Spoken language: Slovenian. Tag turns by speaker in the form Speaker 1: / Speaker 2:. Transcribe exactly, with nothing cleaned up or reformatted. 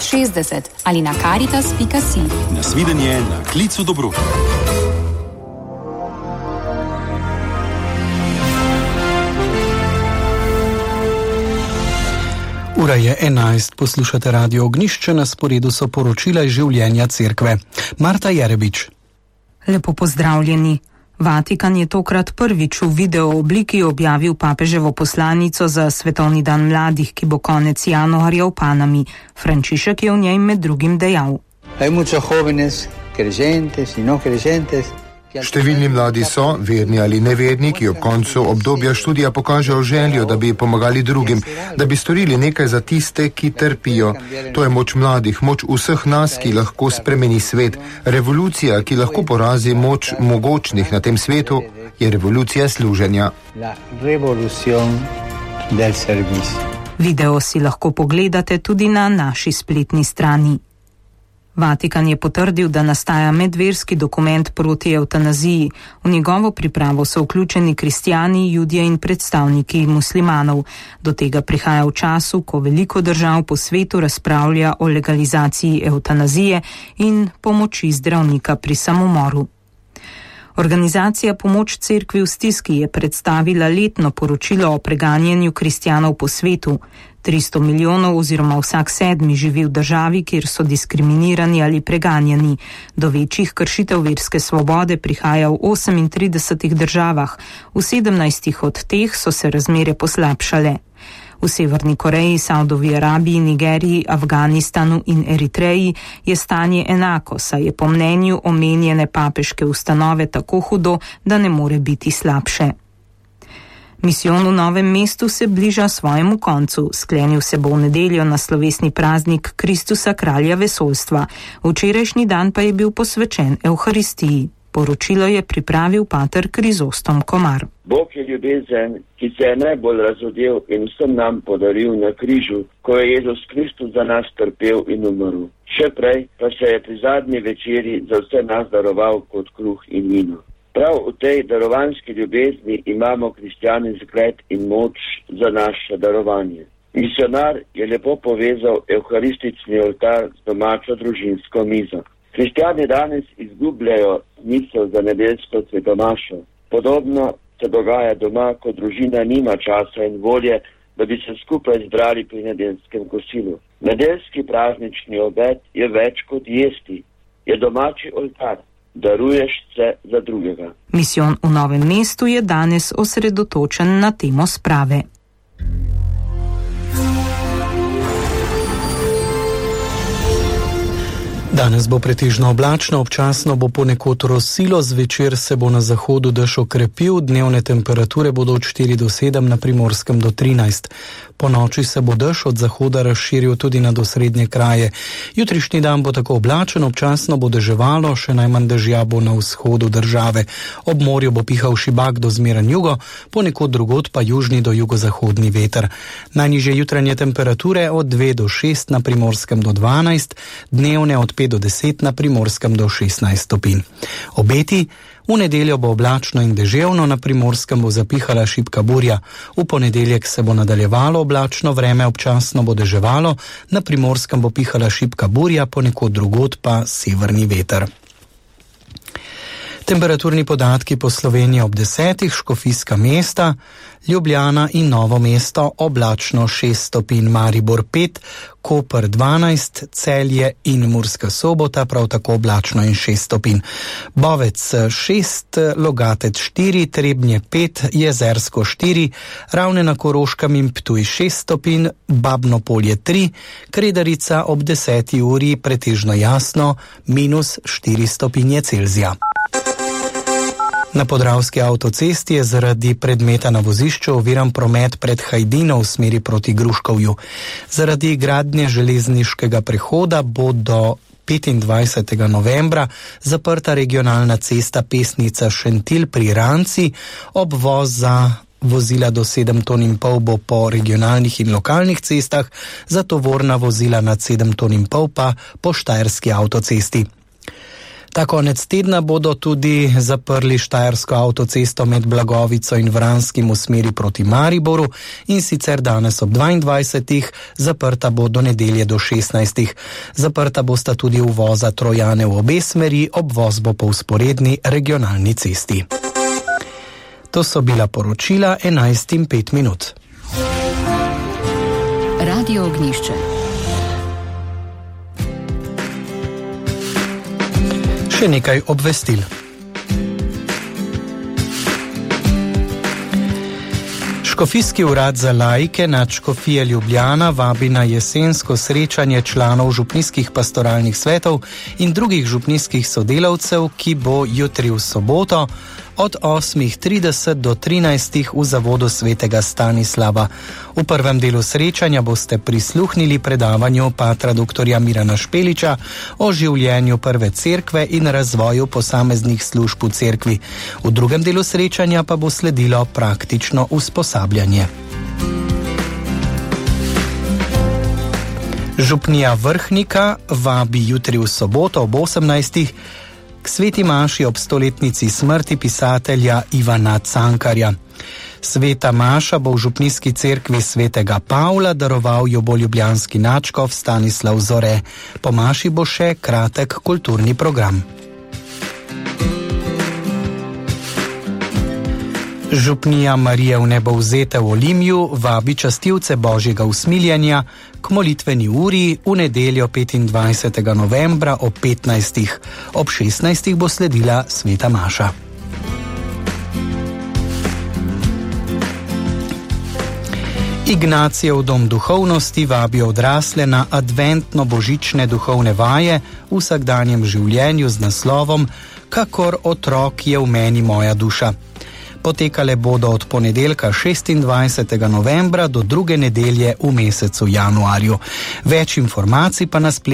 Speaker 1: šestdeset ali na karitas pika si.
Speaker 2: Nasvidenje na klicu dobrote.
Speaker 3: Ura je enajst, poslušate Radio Ognjišče, na sporedu so poročila iz življenja cerkve. Marta Jerebič.
Speaker 4: Lepo pozdravljeni. Vatikan je tokrat prvič v video obliki objavil papeževo poslanico za Svetovni dan mladih, ki bo konec januarja v Panami. Frančišek je v njej med drugim dejal:
Speaker 5: Številni mladi so, verni ali neverni, ki ob koncu obdobja študija pokažejo željo, da bi pomagali drugim, da bi storili nekaj za tiste, ki trpijo. To je moč mladih, moč vseh nas, ki lahko spremeni svet. Revolucija, ki lahko porazi moč mogočnih na tem svetu, je revolucija služenja.
Speaker 4: Video si lahko pogledate tudi na naši spletni strani. Vatikan je potrdil, da nastaja medverski dokument proti evtanaziji. V njegovo pripravo so vključeni kristjani, judje in predstavniki muslimanov. Do tega prihaja v času, ko veliko držav po svetu razpravlja o legalizaciji evtanazije in pomoči zdravnika pri samomoru. Organizacija Pomoč cerkvi v stiski je predstavila letno poročilo o preganjanju kristjanov po svetu. tristo milijonov oziroma vsak sedmi živi v državi, kjer so diskriminirani ali preganjani. Do večjih kršitev verske svobode prihaja v osemintridesetih državah, v sedemnajstih od teh so se razmere poslabšale. V Severni Koreji, Saudovi Arabiji, Nigeriji, Afganistanu in Eritreji je stanje enako, saj je po mnenju omenjene papeške ustanove tako hudo, da ne more biti slabše. Misijon v Novem mestu se bliža svojemu koncu. Sklenil se bo v nedeljo na slovesni praznik Kristusa, kralja vesoljstva. Včerajšnji dan pa je bil posvečen Evharistiji. Poročilo je pripravil pater Krizostom Komar.
Speaker 6: Bog je ljubezen, ki se je najbolj razodel in vsem nam podaril na križu, ko je Jezus Kristus za nas trpel in umrl. Še prej pa se je pri zadnji večeri za vse nas daroval kot kruh in vino. Prav v tej darovanski ljubezni imamo kristjani zgled in moč za naše darovanje. Misionar je lepo povezal evharistični oltar z domačo družinsko mizo. Kristjani danes izgubljajo misel za nedeljsko svetomašo. Podobno se dogaja doma, ko družina nima časa in volje, da bi se skupaj zbrali pri nedeljskem kosilu. Nedeljski praznični obed je več kot jesti, je domači oltar. Daruješ se za drugega.
Speaker 4: Misijon v Novem mestu je danes osredotočen na temo sprave.
Speaker 3: Danes bo pretežno oblačno, občasno bo ponekod rosilo, zvečer se bo na zahodu dež okrepil, dnevne temperature bodo od štiri do sedem, na Primorskem do trinajst. Po noči se bo dež od zahoda razširil tudi na osrednje kraje. Jutrišnji dan bo tako oblačen, občasno bo deževalo, še najmanj dežja bo na vzhodu države. Ob morju bo pihal šibak do zmeren jugo, ponekod drugod pa južni do jugozahodni veter. Najnižje jutranje temperature od dve do šest, na Primorskem do dvanajst, dnevne od pet do deset, na Primorskem do šestnajst stopinj. Obeti: v nedeljo bo oblačno in deževno, na Primorskem bo zapihala šibka burja. V ponedeljek se bo nadaljevalo oblačno vreme, občasno bo deževalo, na Primorskem bo pihala šibka burja, ponekod drugod pa severni veter. Temperaturni podatki po Sloveniji ob desetih: Škofijska Mesta, Ljubljana in Novo mesto oblačno šest stopinj, Maribor pet, Koper dvanajst, Celje in Murska Sobota prav tako oblačno in šest stopinj. Bovec šest, Logatec štiri, Trebnje pet, Jezersko štiri, Ravne na Koroškem in Ptuj šest stopinj, Babno Polje tri, Kredarica ob deseti uri pretežno jasno, minus štiri stopinje Celzija. Na Podravski avtocesti je zaradi predmeta na vozišču oviran promet pred Hajdino v smeri proti Gruškovju. Zaradi gradnje železniškega prehoda bo do petindvajsetega novembra zaprta regionalna cesta Pesnica Šentilj pri Ranci, obvoz za vozila do sedem ton in pol bo po regionalnih in lokalnih cestah, za tovorna vozila nad sedem ton in pol pa po Štajerski avtocesti. Ta konec tedna bodo tudi zaprli štajersko avtocesto med Blagovico in Vranskim v smeri proti Mariboru, in sicer danes ob dvaindvajsetih, zaprta bo do nedelje do šestnajstih. Zaprta bosta tudi uvoza Trojane v obe smeri, obvoz bo po vzporedni regionalni cesti. To so bila poročila enajst in pet minut.
Speaker 1: Radio Ognjišče.
Speaker 3: Še nekaj obvestil. Škofijski urad za laike Nadškofije Ljubljana vabi na jesensko srečanje članov župnijskih pastoralnih svetov in drugih župnijskih sodelavcev, ki bo jutri v soboto od osmih trideset do trinajstih v zavodu svetega Stanislava. V prvem delu srečanja boste prisluhnili predavanju patra doktorja Mirana Špeliča o življenju prve cerkve in razvoju posameznih služb v cerkvi. V drugem delu srečanja pa bo sledilo praktično usposabljanje. Župnija Vrhnika vabi jutri v soboto ob osemnajstih k sveti maši ob stoletnici smrti pisatelja Ivana Cankarja. Sveta maša bo v župnijski cerkvi svetega Pavla, daroval jo bo ljubljanski nadškof Stanislav Zore. Po maši bo še kratek kulturni program. Župnija Marije Vnebovzete v Olimju vabi častilce Božjega usmiljenja k molitveni uri v nedeljo petindvajsetega novembra ob petnajstih. Ob šestnajstih bo sledila sveta maša. Ignacijev dom duhovnosti vabi odrasle na adventno-božične duhovne vaje v vsakdanjem življenju z naslovom Kakor otrok je v meni moja duša. Potekale bodo od ponedeljka šestindvajsetega novembra do druge nedelje v mesecu januarju. Več informacij pa na spletu